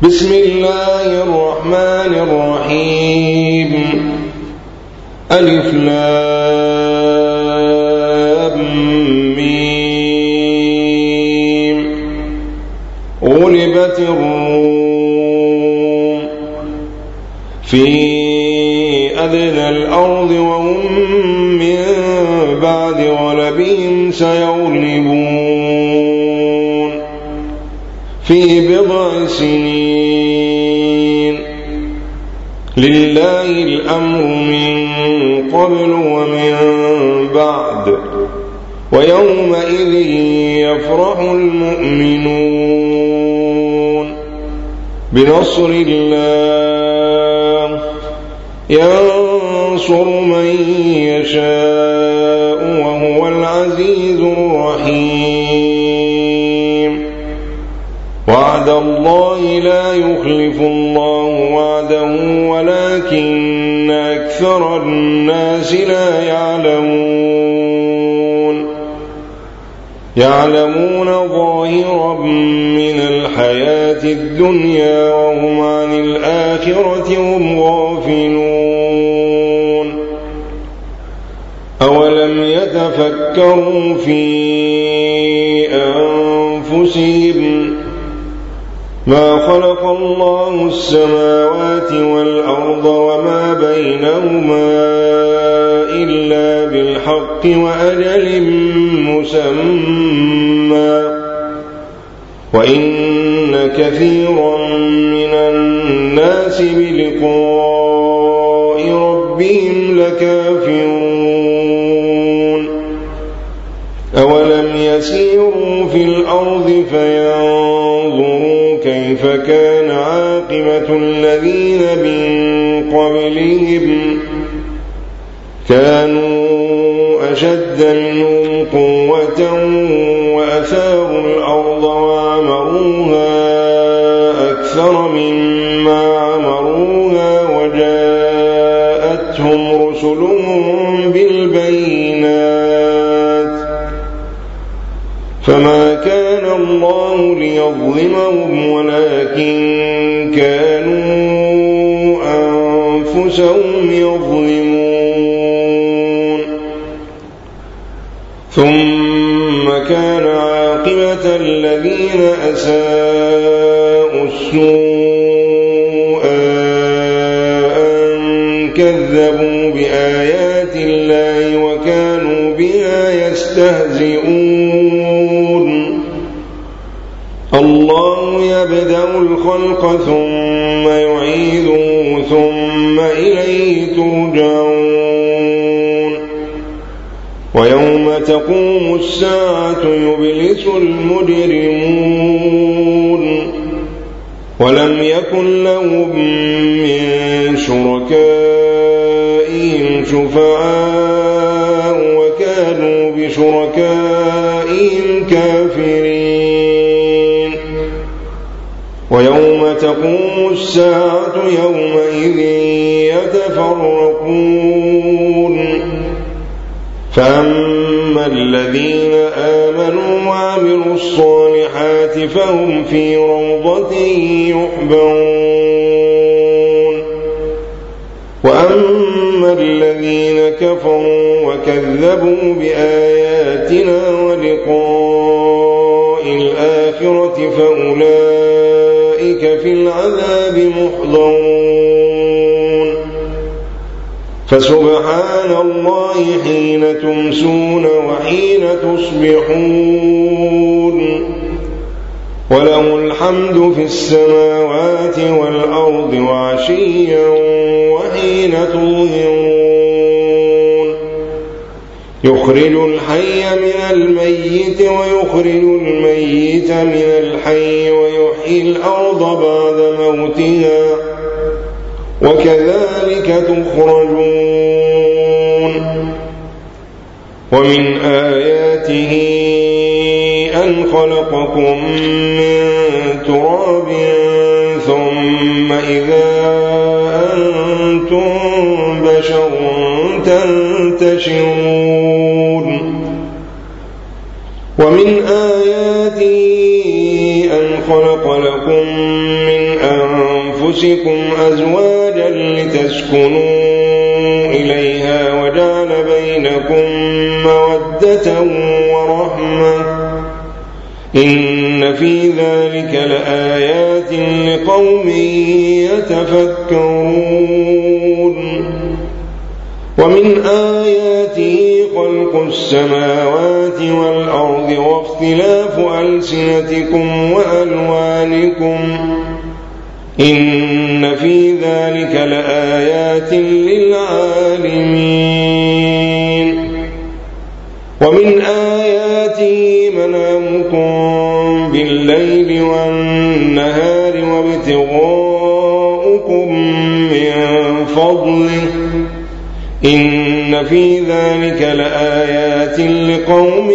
بسم الله الرحمن الرحيم. ألف لام ميم. غلبت الروم في أدنى الأرض وهم من بعد غلبهم سيغلبون في بضع سنين. لله الأمر من قبل ومن بعد ويومئذ يفرح المؤمنون بنصر الله ينصر من يشاء وهو العزيز الرحيم. وعد الله لا يخلف الله وعده ولكن أكثر الناس لا يعلمون ظاهرا من الحياة الدنيا وهم عن الآخرة هم غافلون. أولم يتفكروا في أنفسهم ما خلق الله السماوات والأرض وما بينهما إلا بالحق وأجل مسمى وإن كثيرا من الناس بلقاء ربهم لكافرون. أولم يسيروا في الأرض فينظروا كيف كان عاقبة الذين من قبلهم كانوا أشد منهم قوة وأثاروا الأرض وعمروها أكثر مما عمروها وجاءتهم رسلهم بالبينات فما كان الله ليظلمهم ولكن كانوا أنفسهم يظلمون. ثم كان عاقبة الذين أساءوا السوء أن كذبوا بآيات الله وكانوا بها يستهزئون. الله يبدأ الخلق ثم يعيده ثم إليه ترجعون. ويوم تقوم الساعة يبلس المجرمون ولم يكن لهم من شركائهم شفعاء وكانوا بشركائهم كافرين. ويوم تقوم الساعة يومئذ يتفرقون فأما الذين آمنوا وعملوا الصالحات فهم في روضة يحبرون. وأما الذين كفروا وكذبوا بآياتنا ولقاء الآخرة فأولئك في العذاب محضرون. فسبحان الله حين تمسون وحين تصبحون وله الحمد في السماوات والأرض وعشيا وحين تظهرون. يخرج الحي من الميت ويخرج الميت من الحي ويحيي الأرض بعد موتها وكذلك تخرجون. ومن آياته أن خلقكم من تراب ثم إذا أنتم بشر تنتشرون. ومن آياته أن خلق لكم من أنفسكم أزواجا لتسكنوا إليها وجعل بينكم مودة ورحمة إن في ذلك لآيات لقوم يتفكرون ومن آياته خلق السماوات والأرض واختلاف ألسنتكم وألوانكم إن في ذلك لآيات للعالمين ومن آياته منامكم بالليل والنهار وابتغاؤكم من فضله إن في ذلك لآيات لقوم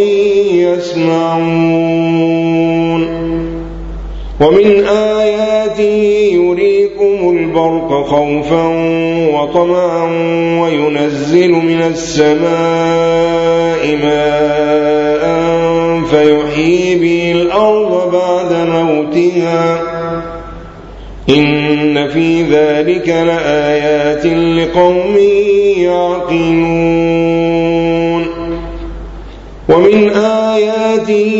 يسمعون ومن آياته يريكم البرق خوفا وطمعا وينزل من السماء ماء فيحيي به الأرض بعد موتها إن في ذلك لآيات لقوم يعقلون ومن آياته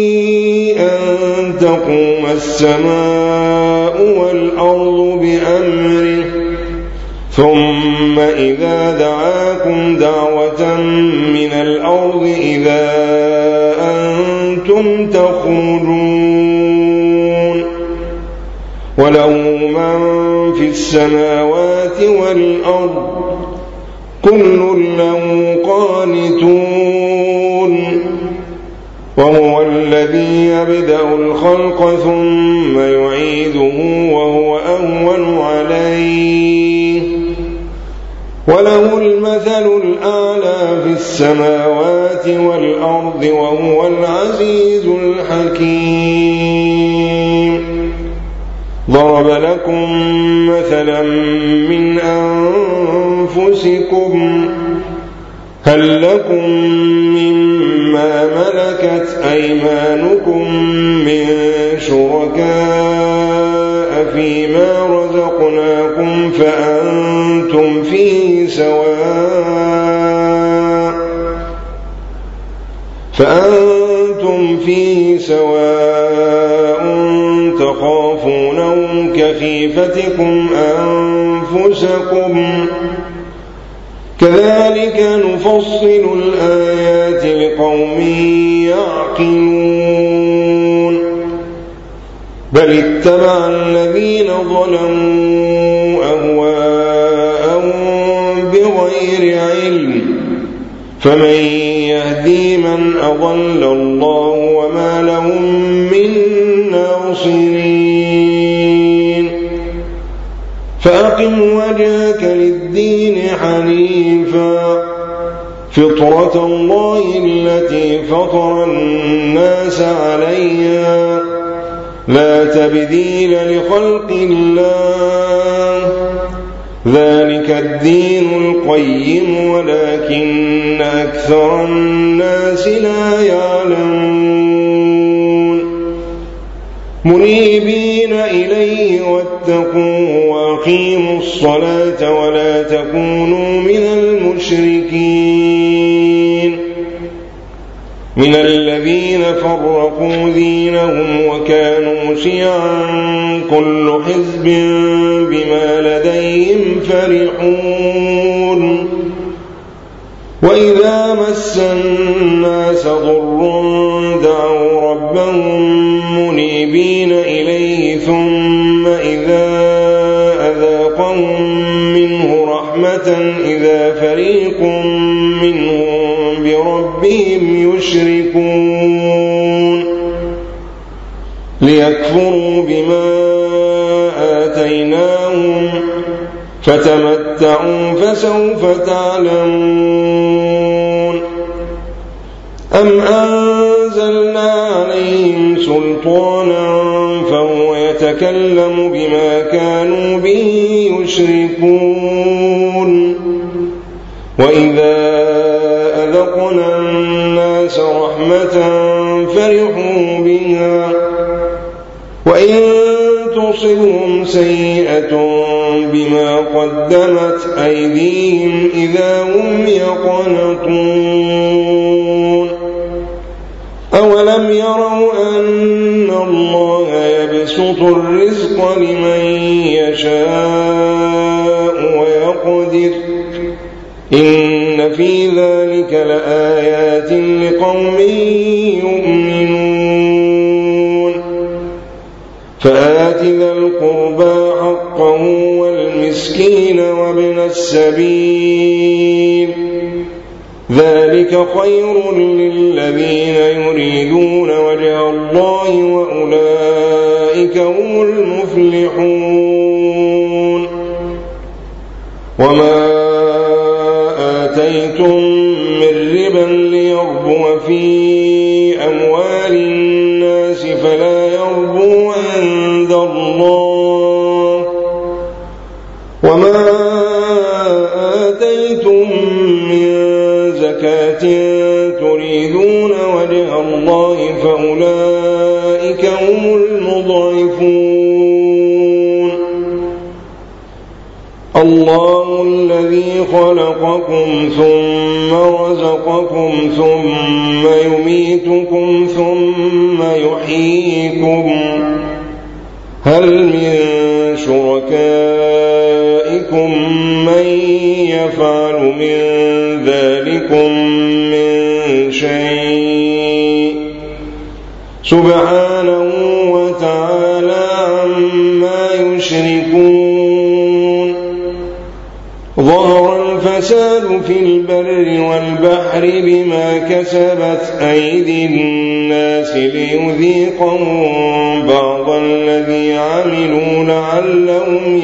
أن تقوم السماء والأرض بأمره ثم إذا دعاكم دعوة من الأرض إذا أنتم تخرجون وله من في السماوات والأرض كل له قانتون وهو الذي يبدأ الخلق ثم يعيده وهو أهون عليه وله المثل الأعلى في السماوات والأرض وهو العزيز الحكيم ضرب لكم مثلا من أنفسكم هل لكم مما ملكت أيمانكم من شركاء فيما رزقناكم فأنتم فيه سواء تخافونهم كخيفتكم أنفسكم كذلك نفصل الآيات لقوم يعقلون بل اتبع الذين ظلموا أهواءهم بغير علم فمن يهدي من أضل الله وما لهم من ناصرين فأقم وجهك للدين حنيفا فطرة الله التي فطر الناس عليها لا تبديل لخلق الله ذلك الدين القيم ولكن أكثر الناس لا يعلمون منيبين إليه واتقوه وأقيموا الصلاة ولا تكونوا من المشركين من الذين فرقوا دينهم وكانوا شيعا كل حزب بما لديهم فرحون وإذا مس الناس ضر دعوا ربهم منيبين إليه ثم إذا أذاقهم منه رحمة إذا فريق منهم بربهم يشركون ليكفروا بما آتيناهم فتمتعوا فسوف تعلمون أم أنزلنا عليهم سلطانا فهو يتكلم بما كانوا به يشركون وإذا أذقنا الناس رحمة فرحوا بها وإن تصبهم سيئة بما قدمت أيديهم إذا هم يقنطون أولم يروا أن الله يبسط الرزق لمن يشاء ويقدر إن في ذلك لآيات لقوم يؤمنون فآت ذا القربى حقه والمسكين وابن السبيل ذلك خير للذين يريدون وجه الله وأولئك هم المفلحون وما آتيتم من ربا ليربو في أموال الناس فلا يربو عند الله وما آتيتم من زكاة تريدون وجه الله فأولئك هم المضاعفون الله الذي خلقكم ثم رزقكم ثم يميتكم ثم يحييكم هل من شركائكم من يفعل من ذلكم من شيء سبحانه وتعالى عما يشركون ظهر الفساد في البر والبحر بما كسبت أيدي الناس ليذيقهم بعض الذي عملوا لعلهم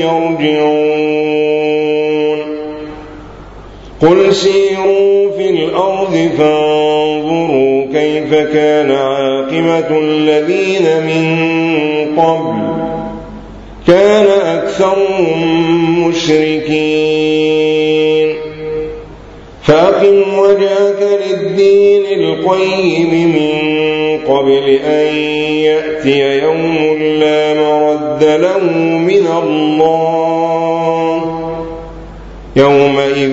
يرجعون قل سيروا في الأرض فانظروا كيف كان عاقبة الذين من قبل كان أكثرهم مشركين فأقم وجهك للدين القيم من قبل أن يأتي يوم لا مرد له من الله يومئذ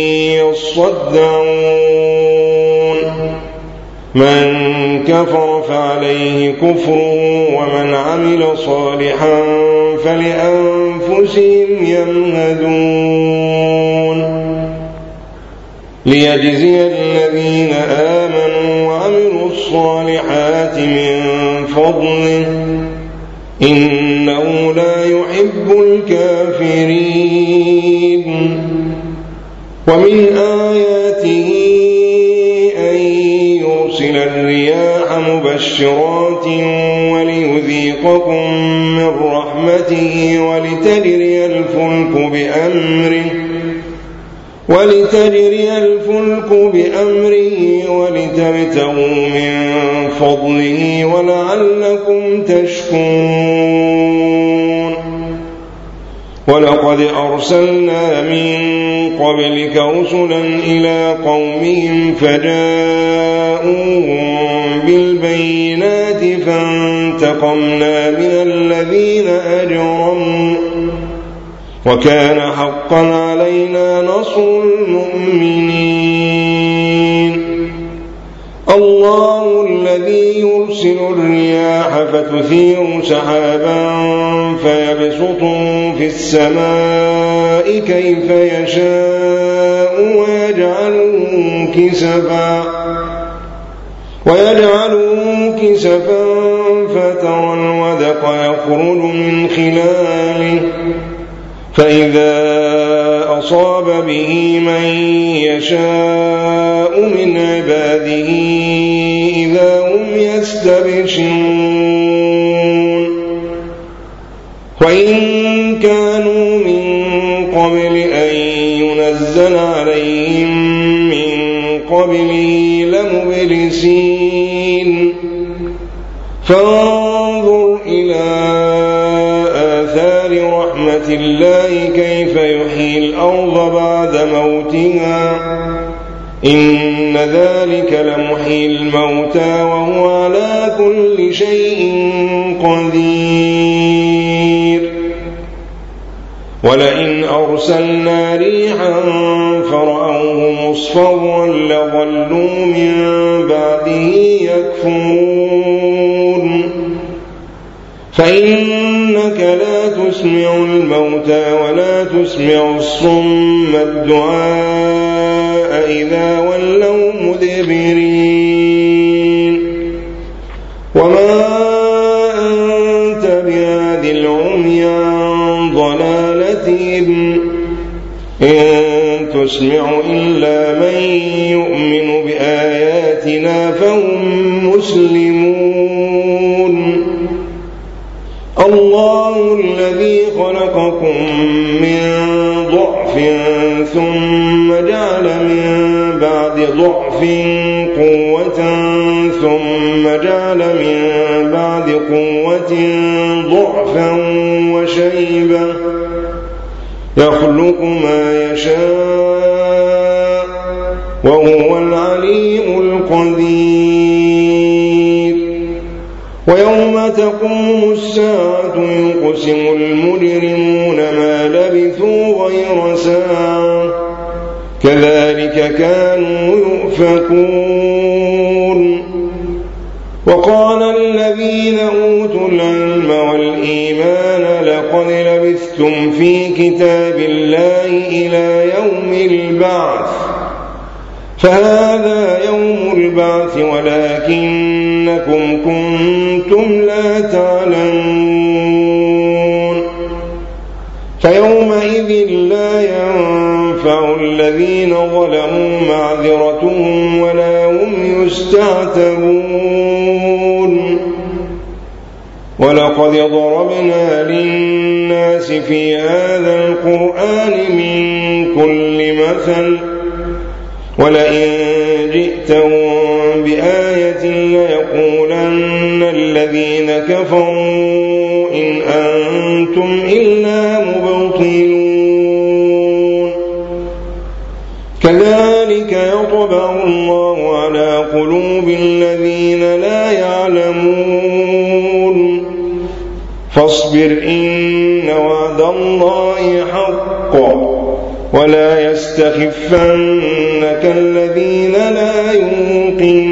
يصدعون من كفر فعليه كفره ومن عمل صالحا فلأنفسهم يمهدون ليجزي الذين آمنوا وعملوا الصالحات من فضله إنه لا يحب الكافرين ومن آياته أن يرسل الرياح مبشرات وليذيقكم من رحمته ولتجري الفلك بأمره ولتبتغوا من فضله ولعلكم تشكرون ولقد أرسلنا من قبلك رسلا إلى قومهم فجاءوهم بالبينات فانتقمنا من الذين أجرموا وكان حقا علينا نصر المؤمنين الله الذي يرسل الرياح فتثير سحابا فيبسطه في السماء كيف يشاء ويجعله كسفا فترى الودق يخرج من خلاله فإذا أصاب به من يشاء من عباده إذا هم يستبشرون وإن كانوا من قبل أن ينزل عليهم من قبله لمبلسين فانظر إلى آثار رحمة الله. رحمة الله كيف يحيي الأرض بعد موتها إن في ذلك لآيات لقوم يؤمنون. فآت ذا القربى حقه والمسكين وابن السبيل ذلك خير للذين يريدون وجه الله وأولئك هم المفلحون. الله الذي خلقكم ثم رزقكم ثم يميتكم ثم يحييكم هل من شركائكم من يفعل من ذلكم من شيء سبحانه وتعالى عما يشركون إن ذلك لمحيي الموتى وهو على كل شيء قدير ولئن أرسلنا ريحا فرأوه مصفرا لظلوا من بعده يكفرون فإنك لا تسمع الموتى ولا تسمع الصم الدعاء إذا ولوا مدبرين وما أنت بهاد العمي عن ضلالتهم إن تسمع إلا من يؤمن بآياتنا فهم مسلمون الله الذي خلقكم من ضعف ثم جعل من بعد ضعف قوة ثم جعل من بعد قوة ضعفا وشيبة يخلق ما يشاء وهو العليم القدير ويوم تقوم الساعة يقسم المجرمون ما لبثوا غير ساعة كذلك كانوا يؤفكون وقال الذين أوتوا العلم والإيمان لقد لبثتم في كتاب الله إلى يوم البعث فهذا يوم البعث ولكنكم كنتم لا تعلمون فيومئذ لا ينفع الذين ظلموا معذرتهم ولا هم يستعتبون ولقد ضربنا للناس في هذا القرآن من كل مثل ولئن جئتهم بآية ليقولن الذين كفروا إن أنتم إلا مبطلون كذلك يطبع الله على قلوب الذين لا يعلمون فاصبر إن وعد الله حق ولا يستخفنك الذين لا يوقنون